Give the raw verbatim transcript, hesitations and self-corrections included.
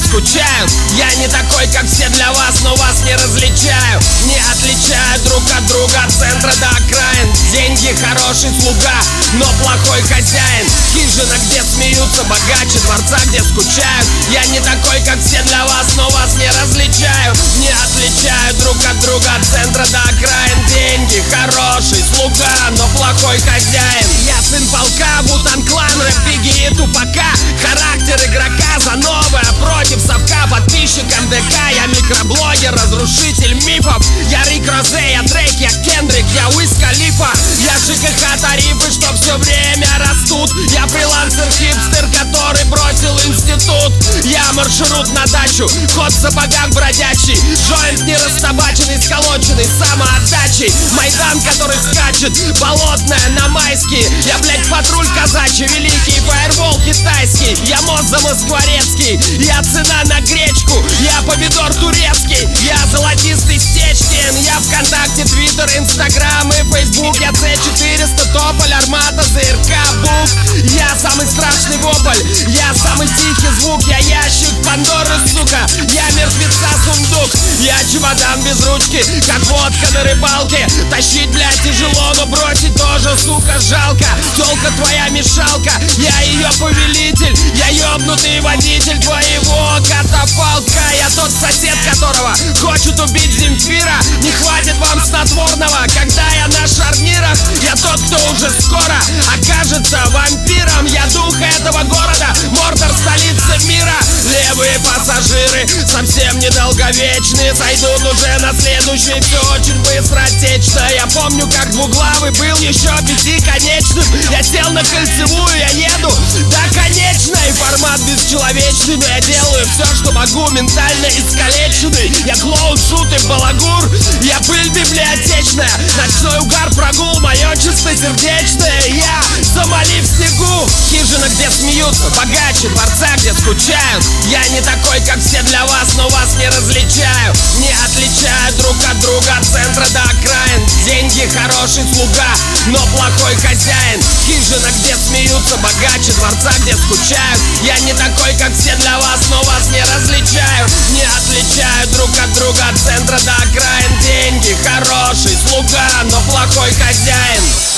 скучают. Я не такой, как все для вас, но вас не различаю. Не отличаю друг от друга, от центра до окраин. Деньги хороший слуга, но плохой хозяин. Хижина, где смеются богаче, дворца, где скучают. Я не такой, как все для вас, но вас не различаю. Не отличаю друг от друга, от центра до окраин. Деньги хороший слуга, но плохой хозяин. Я сын полка, Вутан-клан, рэп Бигги и Тупака. Характер игрока за новое против совка. Подписчик эм дэ ка, я микроблогер, разрушитель мифов. Я Рик Розе, я Дрейк, я Кендрик, я Уиз Халифа. Я ЖКХ тарифы, что все время растут. Я фрилансер-хипстер, который бросил институт. Я маршрут на дачу, кот в сапогах бродячий. Джойнт не растабаченный, сколоченный самоотдачей. Майдан, который скачет, болотная на майские. Я, блять, патруль казачий, великий фаербол китайский. Я мост замоскворецкий, я цена на гречку. Я помидор турецкий, я золотистый Стечкин. Я ВКонтакте, Твиттер, Инстаграм и Фейсбук. Я Цэ четыреста, Тополь, Армата, ЗРК, Бук. Я самый страшный вопль, я самый тихий звук. Я ящик Пандоры, сука, я мертвеца сундук. Я чемодан без ручки, как водка на рыбалке. Тащить, блядь, тяжело, но бросить тоже, сука, жалко. Тёлка твоя мешалка, я ее повелитель. Я ёбнутый водитель твоего катафалка. Я тот сосед, которого хочет убить Земфира. Не хватит вам снотворного, когда я на шарнирах. Я тот, кто уже скоро окажется вампиром. Я дух этого города, Мордор, столица мира. Левые пассажиры совсем недолговечные, сойдут уже на следующий, все очень быстротечно. Я помню, как двуглавый был еще пятиконечным. Я сел на кольцевую, я еду до конечной. Формат бесчеловечный, но я делаю все, что могу, ментально искалеченный. Я клоун, шут и балагур, я пыль библиотечная. Ночной угар, прогул, мое чистосердечное. Я Сомали в снегу. Хижина, где смеются богаче, дворца, где скучают. Я не такой, как все для вас, но вас не различаю. Не отличаю друг от друга, от центра до окраин. Деньги хороший слуга, но плохой хозяин. Хижина, где смеются богаче, дворца, где скучают. Я не такой, как все для вас, но вас не различаю. Не отличаю друг от друга, от центра до окраин. Деньги хороший слуга, но плохой хозяин.